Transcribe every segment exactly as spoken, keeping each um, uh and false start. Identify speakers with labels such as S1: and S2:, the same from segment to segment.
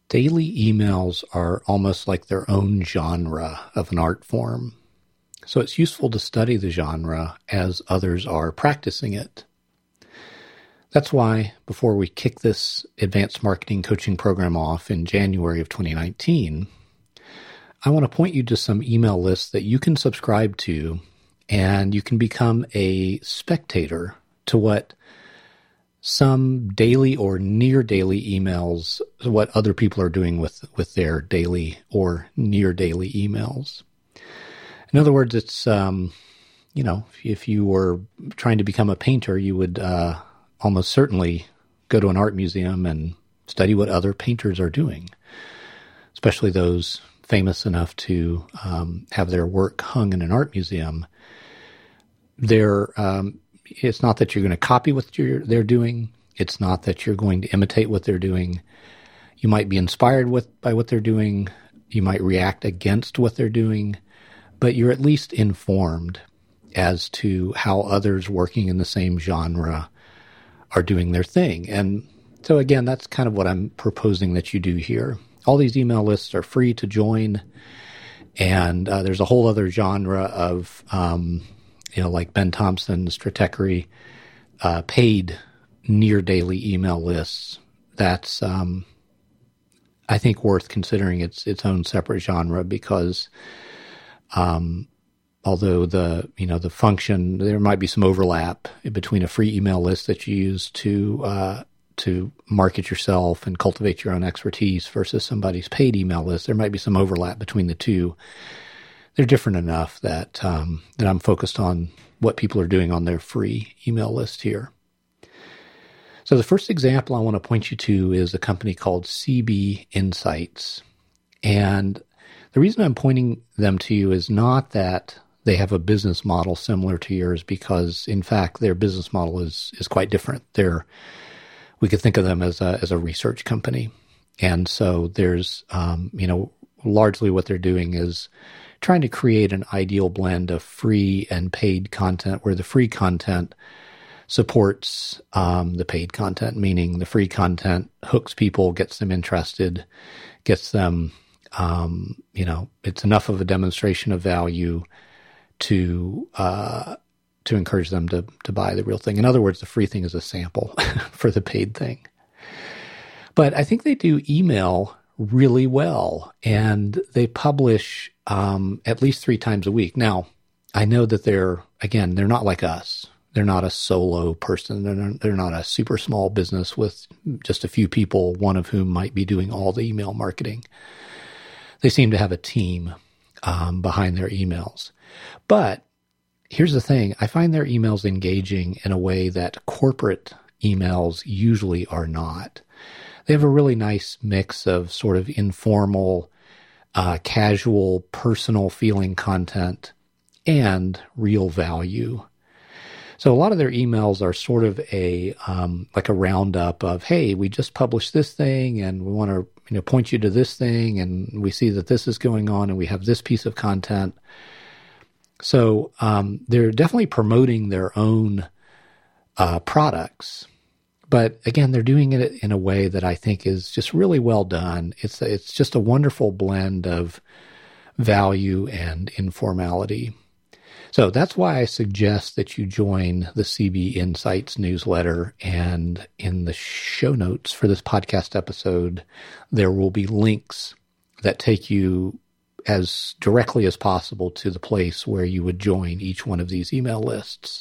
S1: Daily emails are almost like their own genre of an art form. So it's useful to study the genre as others are practicing it. That's why, before we kick this advanced marketing coaching program off in January of twenty nineteen, I want to point you to some email lists that you can subscribe to, and you can become a spectator to what some daily or near daily emails, what other people are doing with, with their daily or near daily emails. In other words, it's, um, you know, if you were trying to become a painter, you would uh, almost certainly go to an art museum and study what other painters are doing, especially those famous enough to um, have their work hung in an art museum. They're, um, it's not that you're going to copy what you're, they're doing. It's not that you're going to imitate what they're doing. You might be inspired with by what they're doing. You might react against what they're doing, but you're at least informed as to how others working in the same genre are doing their thing. And so again, that's kind of what I'm proposing that you do here. All these email lists are free to join, and uh, there's a whole other genre of, um, you know, like Ben Thompson, Stratechery, uh, paid near daily email lists. That's, um, I think, worth considering its its own separate genre because, um, although the you know the function, there might be some overlap between a free email list that you use to uh, to market yourself and cultivate your own expertise versus somebody's paid email list. There might be some overlap between the two. They're different enough that um, that I'm focused on what people are doing on their free email list here. So the first example I want to point you to is a company called C B Insights. And the reason I'm pointing them to you is not that they have a business model similar to yours, because in fact their business model is is quite different. They're we could think of them as a as a research company. And so there's um, you know, largely what they're doing is trying to create an ideal blend of free and paid content, where the free content supports um, the paid content, meaning the free content hooks people, gets them interested, gets them, um, you know, it's enough of a demonstration of value to uh, to encourage them to to buy the real thing. In other words, the free thing is a sample for the paid thing. But I think they do email really well, and they publish um, at least three times a week. Now, I know that they're, again, they're not like us. They're not a solo person. They're not, they're not a super small business with just a few people, one of whom might be doing all the email marketing. They seem to have a team um, behind their emails. But here's the thing. I find their emails engaging in a way that corporate emails usually are not. They have a really nice mix of sort of informal, uh, casual, personal feeling content and real value. So a lot of their emails are sort of a um, like a roundup of, hey, we just published this thing, and we want to you know point you to this thing, and we see that this is going on, and we have this piece of content. So um, they're definitely promoting their own uh, products. But again, they're doing it in a way that I think is just really well done. It's it's just a wonderful blend of value and informality. So that's why I suggest that you join the C B Insights newsletter. And in the show notes for this podcast episode, there will be links that take you as directly as possible to the place where you would join each one of these email lists.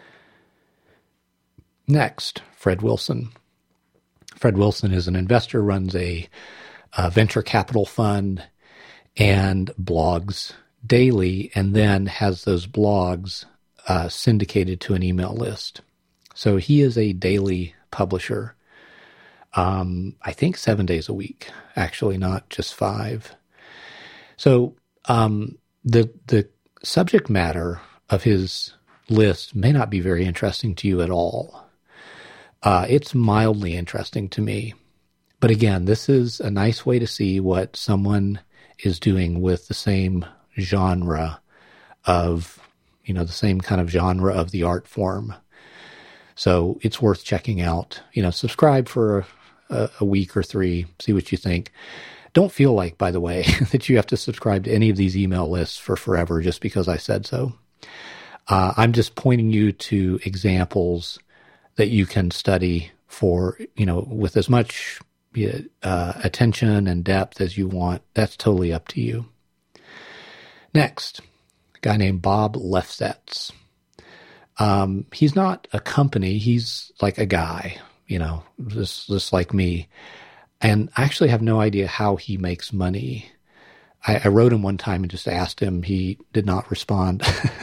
S1: Next, Fred Wilson. Fred Wilson is an investor, runs a, a venture capital fund, and blogs daily, and then has those blogs uh, syndicated to an email list. So he is a daily publisher, um, I think seven days a week, actually, not just five. So um, the the subject matter of his list may not be very interesting to you at all. Uh, it's mildly interesting to me. But again, this is a nice way to see what someone is doing with the same genre of, you know, the same kind of genre of the art form. So it's worth checking out. You know, subscribe for a, a week or three, see what you think. Don't feel like, by the way, that you have to subscribe to any of these email lists for forever just because I said so. Uh, I'm just pointing you to examples that you can study for, you know, with as much uh, attention and depth as you want. That's totally up to you. Next, a guy named Bob Lefsetz. Um, he's not a company. He's like a guy, you know, just, just like me. And I actually have no idea how he makes money. I, I wrote him one time and just asked him. He did not respond.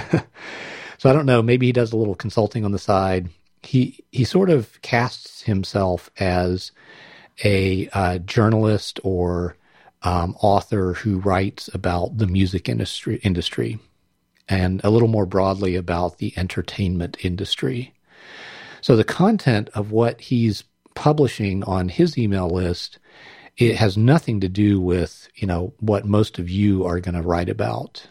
S1: So I don't know. Maybe he does a little consulting on the side. He he sort of casts himself as a uh, journalist or um, author who writes about the music industry industry and a little more broadly about the entertainment industry. So the content of what he's publishing on his email list, it has nothing to do with, you know, what most of you are going to write about.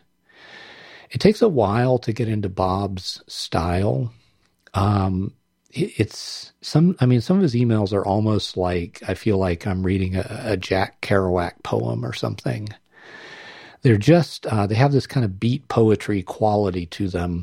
S1: It takes a while to get into Bob's style. Um, it, it's some, I mean, some of his emails are almost like, I feel like I'm reading a, a Jack Kerouac poem or something. They're just, uh, they have this kind of beat poetry quality to them.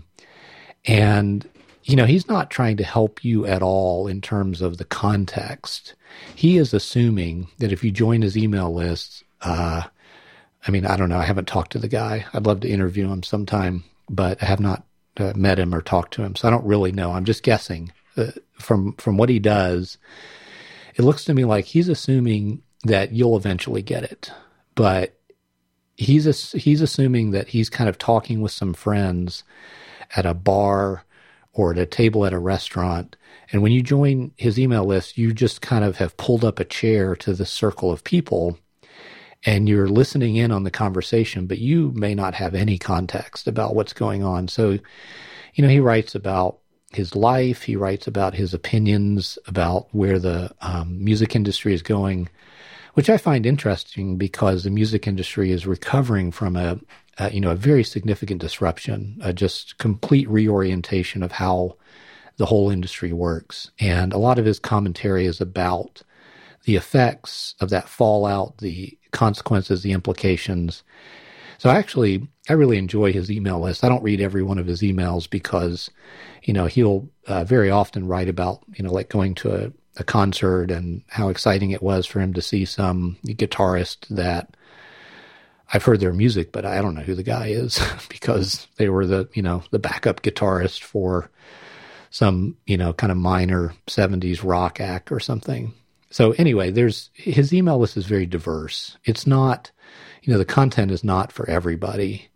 S1: And, you know, he's not trying to help you at all in terms of the context. He is assuming that if you join his email list, uh, I mean, I don't know. I haven't talked to the guy. I'd love to interview him sometime, but I have not uh, met him or talked to him. So I don't really know. I'm just guessing uh, from, from what he does. It looks to me like he's assuming that you'll eventually get it, but he's, a, he's assuming that he's kind of talking with some friends at a bar or at a table at a restaurant. And when you join his email list, you just kind of have pulled up a chair to the circle of people and you're listening in on the conversation, but you may not have any context about what's going on. So, you know, he writes about his life. He writes about his opinions about where the um, music industry is going, which I find interesting because the music industry is recovering from a, a you know, a very significant disruption, a just complete reorientation of how the whole industry works. And a lot of his commentary is about the effects of that fallout, the consequences, the implications. So actually, I really enjoy his email list. I don't read every one of his emails because, you know, he'll uh, very often write about, you know, like going to a, a concert and how exciting it was for him to see some guitarist that I've heard their music, but I don't know who the guy is because they were the, you know, the backup guitarist for some, you know, kind of minor seventies rock act or something. So anyway, there's his email list is very diverse. It's not, you know, the content is not for everybody.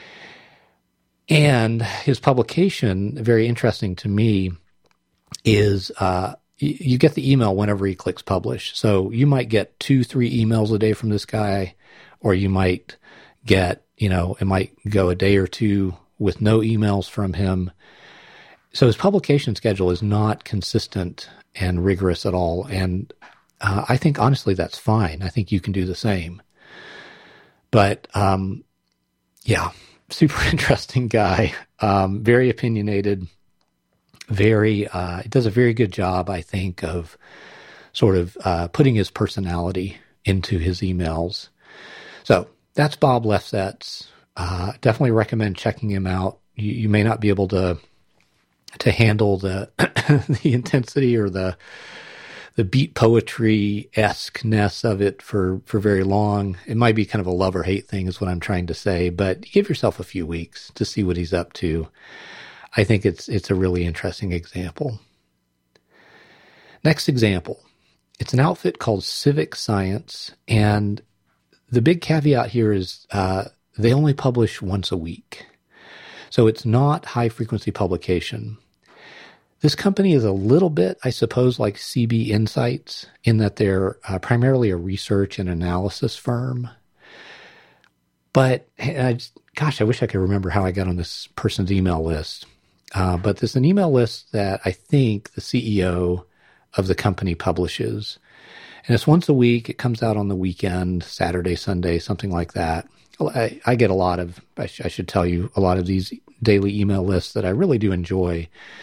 S1: And his publication, very interesting to me, is uh, y- you get the email whenever he clicks publish. So you might get two, three emails a day from this guy, or you might get, you know, it might go a day or two with no emails from him. So his publication schedule is not consistent and rigorous at all. And uh, I think, honestly, that's fine. I think you can do the same. But, um, yeah, super interesting guy, um, very opinionated, very, uh, he does a very good job, I think, of sort of uh, putting his personality into his emails. So that's Bob Lefsetz. Uh, definitely recommend checking him out. You, you may not be able to to handle the the intensity or the the beat poetry-esque-ness of it for, for very long. It might be kind of a love or hate thing is what I'm trying to say, but give yourself a few weeks to see what he's up to. I think it's it's a really interesting example. Next example. It's an outfit called Civic Science, and the big caveat here is uh, they only publish once a week. So it's not high-frequency publication. This company is a little bit, I suppose, like C B Insights in that they're uh, primarily a research and analysis firm. But, I just, gosh, I wish I could remember how I got on this person's email list. Uh, but there's an email list that I think the C E O of the company publishes. And it's once a week. It comes out on the weekend, Saturday, Sunday, something like that. I, I get a lot of, I, sh- I should tell you, a lot of these daily email lists that I really do enjoy.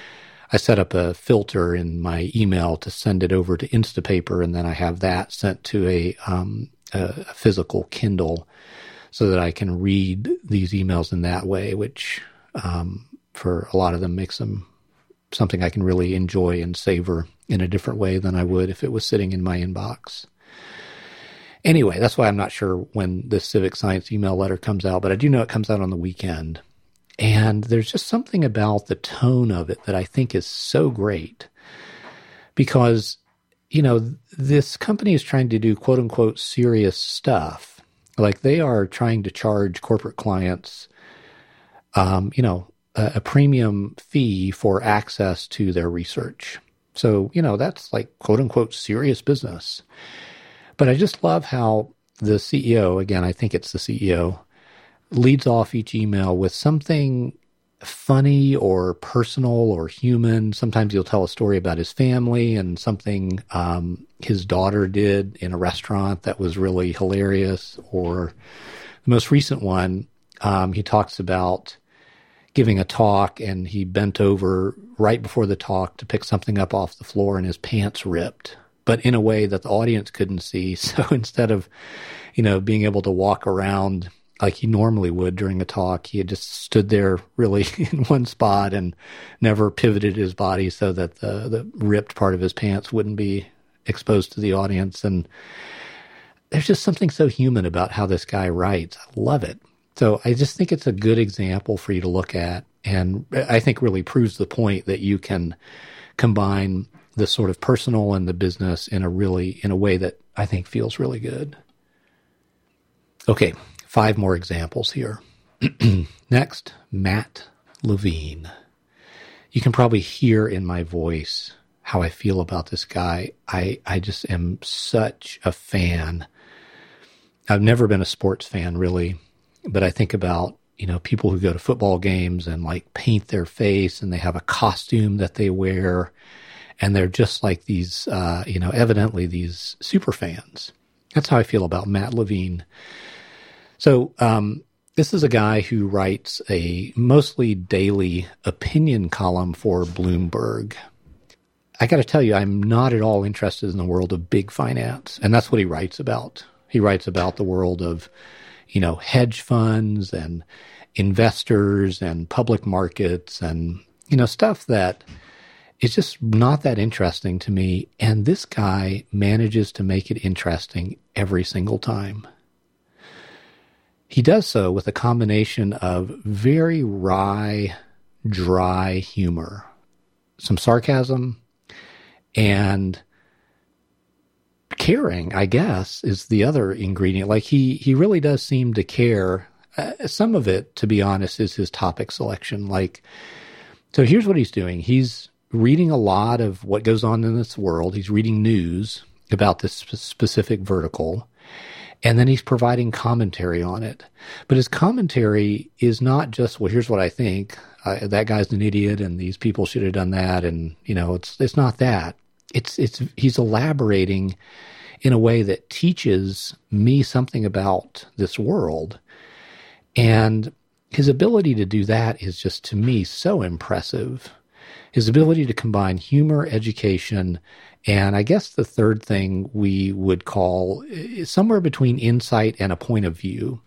S1: I set up a filter in my email to send it over to Instapaper, and then I have that sent to a, um, a physical Kindle so that I can read these emails in that way, which um, for a lot of them makes them something I can really enjoy and savor in a different way than I would if it was sitting in my inbox. Anyway, that's why I'm not sure when this civic science email letter comes out, but I do know it comes out on the weekend. And there's just something about the tone of it that I think is so great because, you know, this company is trying to do quote unquote serious stuff. Like they are trying to charge corporate clients, um, you know, a, a premium fee for access to their research. So, you know, that's like quote unquote serious business. But I just love how the C E O, again, I think it's the C E O, leads off each email with something funny or personal or human. Sometimes he'll tell a story about his family and something um, his daughter did in a restaurant that was really hilarious. Or the most recent one, um, he talks about giving a talk and he bent over right before the talk to pick something up off the floor and his pants ripped, but in a way that the audience couldn't see. So instead of, you know, being able to walk around like he normally would during a talk, he had just stood there really in one spot and never pivoted his body so that the, the ripped part of his pants wouldn't be exposed to the audience. And there's just something so human about how this guy writes. I love it. So I just think it's a good example for you to look at. And I think really proves the point that you can combine the sort of personal and the business in a really, in a way that I think feels really good. Okay. Five more examples here. Next, Matt Levine. You can probably hear in my voice how I feel about this guy. I, I just am such a fan. I've never been a sports fan, really, but I think about, you know, people who go to football games and like paint their face and they have a costume that they wear and they're just like these, uh, you know, evidently these super fans. That's how I feel about Matt Levine. So um, this is a guy who writes a mostly daily opinion column for Bloomberg. I got to tell you, I'm not at all interested in the world of big finance, and that's what he writes about. He writes about the world of, you know, hedge funds and investors and public markets and, you know, stuff that is just not that interesting to me. And this guy manages to make it interesting every single time. He does so with a combination of very wry, dry humor, some sarcasm, and caring, I guess, is the other ingredient. Like he, he really does seem to care. Uh, some of it, to be honest, is his topic selection. Like, so here's what he's doing. He's reading a lot of what goes on in this world. He's reading news about this sp- specific vertical. And then he's providing commentary on it. But his commentary is not just, well, here's what I think. Uh, that guy's an idiot and these people should have done that. And, you know, it's it's not that. It's it's he's elaborating in a way that teaches me something about this world. And his ability to do that is just, to me, so impressive. His ability to combine humor, education, and I guess the third thing we would call somewhere between insight and a point of view.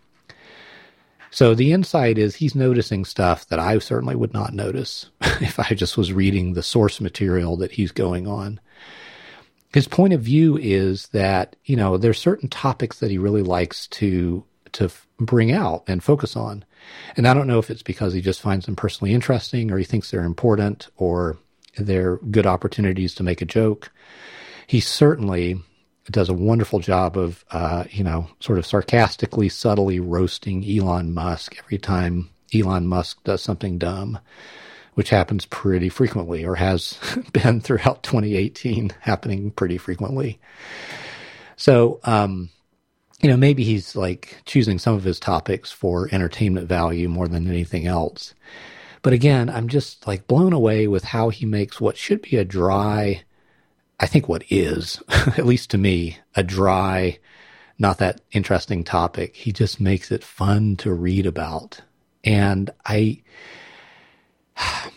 S1: So the insight is he's noticing stuff that I certainly would not notice if I just was reading the source material that he's going on. His point of view is that, you know, there's certain topics that he really likes to to bring out and focus on. And I don't know if it's because he just finds them personally interesting or he thinks they're important or they're good opportunities to make a joke. He certainly does a wonderful job of, uh, you know, sort of sarcastically, subtly roasting Elon Musk every time Elon Musk does something dumb, which happens pretty frequently or has been throughout twenty eighteen, happening pretty frequently. So, um, you know, maybe he's like choosing some of his topics for entertainment value more than anything else. But again, I'm just like blown away with how he makes what should be a dry, I think what is, at least to me, a dry, not that interesting topic. He just makes it fun to read about. And I,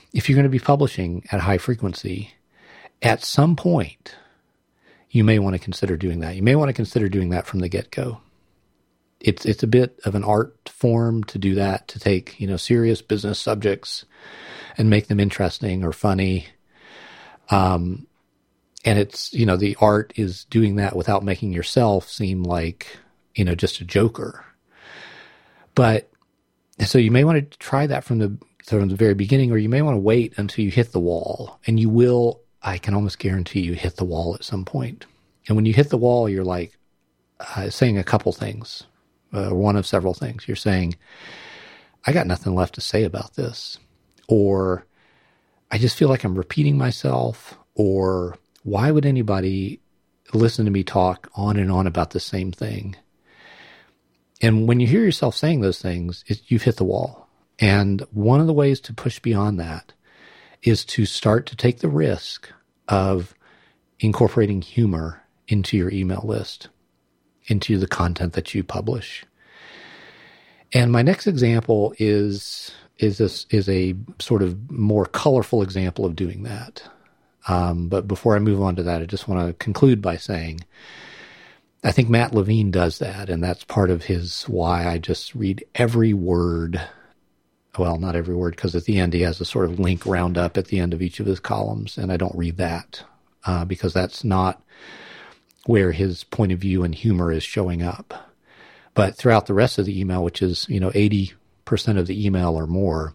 S1: if you're going to be publishing at high frequency, at some point, you may want to consider doing that. You may want to consider doing that from the get-go. It's it's a bit of an art form to do that, to take, you know, serious business subjects and make them interesting or funny. Um, and it's, you know, the art is doing that without making yourself seem like, you know, just a joker. But so you may want to try that from the from the very beginning, or you may want to wait until you hit the wall, and you will. I can almost guarantee you hit the wall at some point. And when you hit the wall, you're like uh, saying a couple things, uh, one of several things. You're saying, I got nothing left to say about this. Or I just feel like I'm repeating myself. Or why would anybody listen to me talk on and on about the same thing? And when you hear yourself saying those things, it, you've hit the wall. And one of the ways to push beyond that is to start to take the risk of incorporating humor into your email list, into the content that you publish. And my next example is is this is a sort of more colorful example of doing that. Um, but before I move on to that, I just want to conclude by saying, I think Matt Levine does that, and that's part of his why I just read every word. Well, not every word, because at the end he has a sort of link roundup at the end of each of his columns, and I don't read that uh, because that's not where his point of view and humor is showing up. But throughout the rest of the email, which is, you know, eighty percent of the email or more,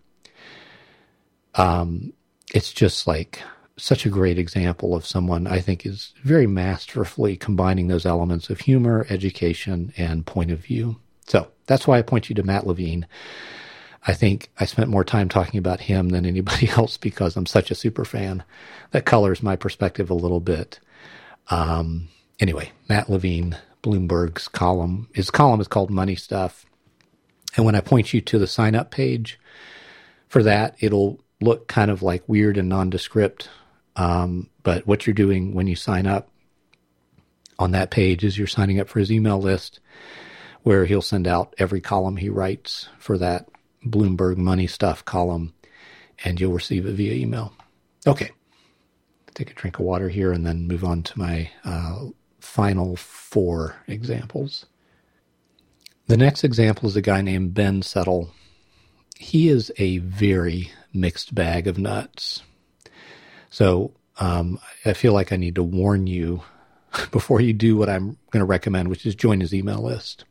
S1: um, it's just like such a great example of someone I think is very masterfully combining those elements of humor, education, and point of view. So that's why I point you to Matt Levine. I think I spent more time talking about him than anybody else because I'm such a super fan. That colors my perspective a little bit. Um, anyway, Matt Levine, Bloomberg's column. His column is called Money Stuff. And when I point you to the sign-up page for that, it'll look kind of like weird and nondescript. Um, but what you're doing when you sign up on that page is you're signing up for his email list, where he'll send out every column he writes for that Bloomberg Money Stuff column, and you'll receive it via email. Okay. Take a drink of water here and then move on to my uh, final four examples. The next example is a guy named Ben Settle. He is a very mixed bag of nuts. So um, I feel like I need to warn you before you do what I'm going to recommend, which is join his email list.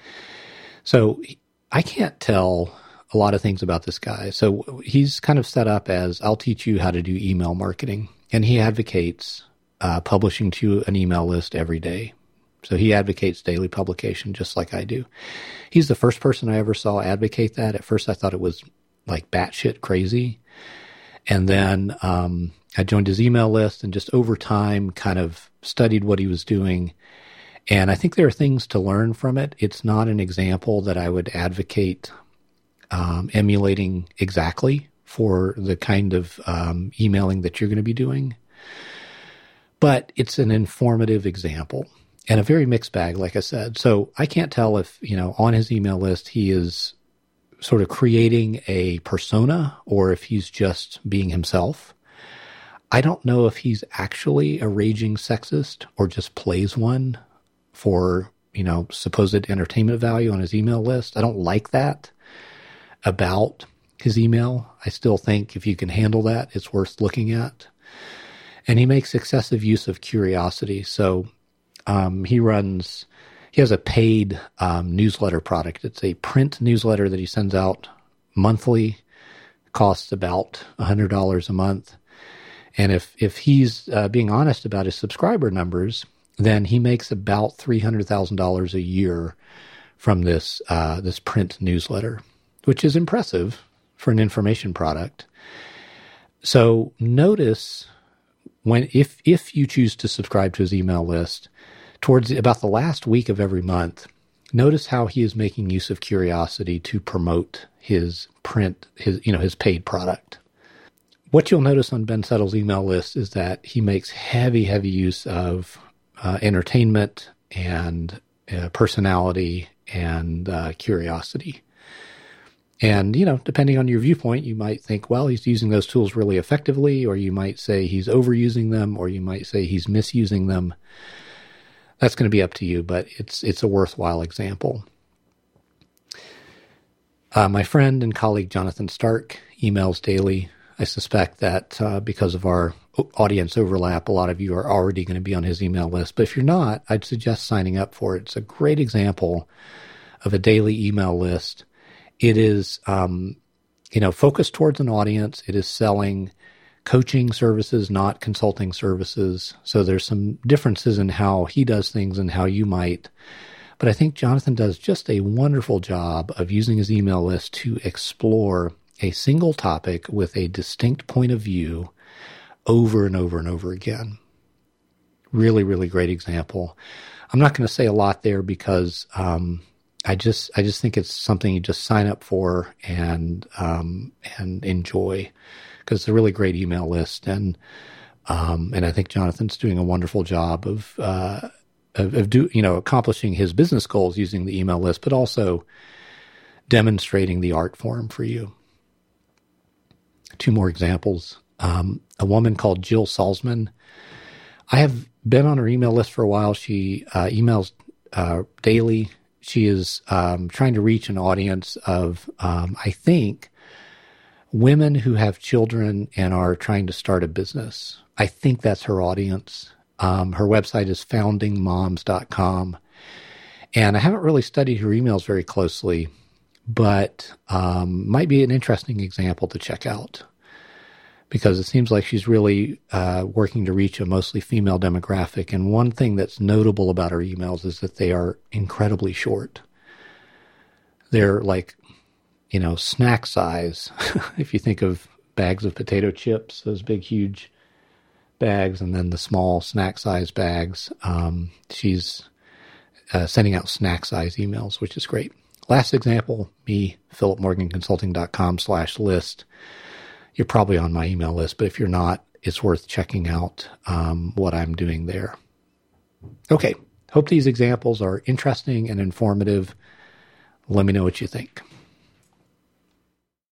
S1: So I can't tell a lot of things about this guy. So he's kind of set up as, I'll teach you how to do email marketing. And he advocates uh, publishing to an email list every day. So he advocates daily publication just like I do. He's the first person I ever saw advocate that. At first I thought it was like batshit crazy. And then um, I joined his email list and just over time kind of studied what he was doing. And I think there are things to learn from it. It's not an example that I would advocate Um, emulating exactly for the kind of um, emailing that you're going to be doing. But it's an informative example and a very mixed bag, like I said. So I can't tell if, you know, on his email list, he is sort of creating a persona or if he's just being himself. I don't know if he's actually a raging sexist or just plays one for, you know, supposed entertainment value on his email list. I don't like that about his email. I still think if you can handle that, it's worth looking at. And he makes excessive use of curiosity. So um, he runs, he has a paid um, newsletter product. It's a print newsletter that he sends out monthly. It costs about one hundred dollars a month. And if, if he's uh, being honest about his subscriber numbers, then he makes about three hundred thousand dollars a year from this uh, this print newsletter, which is impressive for an information product. So notice when, if, if you choose to subscribe to his email list, towards about the last week of every month, notice how he is making use of curiosity to promote his print, his, you know, his paid product. What you'll notice on Ben Settle's email list is that he makes heavy, heavy use of uh, entertainment and uh, personality and uh, curiosity. And, you know, depending on your viewpoint, you might think, well, he's using those tools really effectively, or you might say he's overusing them, or you might say he's misusing them. That's going to be up to you, but it's it's a worthwhile example. Uh, my friend and colleague Jonathan Stark emails daily. I suspect that uh, because of our audience overlap, a lot of you are already going to be on his email list. But if you're not, I'd suggest signing up for it. It's a great example of a daily email list. It is, um, you know, focused towards an audience. It is selling coaching services, not consulting services. So there's some differences in how he does things and how you might. But I think Jonathan does just a wonderful job of using his email list to explore a single topic with a distinct point of view over and over and over again. Really, really great example. I'm not going to say a lot there because um, I just I just think it's something you just sign up for and um, and enjoy, because it's a really great email list, and um, and I think Jonathan's doing a wonderful job of uh, of, of do you know accomplishing his business goals using the email list, but also demonstrating the art form for you. Two more examples. Um, a woman called Jill Salzman. I have been on her email list for a while. She uh, emails uh, daily. She is um, trying to reach an audience of, um, I think, women who have children and are trying to start a business. I think that's her audience. Um, her website is founding moms dot com. And I haven't really studied her emails very closely, but um, might be an interesting example to check out, because it seems like she's really uh, working to reach a mostly female demographic. And one thing that's notable about her emails is that they are incredibly short. They're like, you know, snack size. If you think of bags of potato chips, those big, huge bags, and then the small snack size bags, um, she's uh, sending out snack size emails, which is great. Last example, me, philip morgan consulting dot com slash list. You're probably on my email list, but if you're not, it's worth checking out um, what I'm doing there. Okay, hope these examples are interesting and informative. Let me know what you think.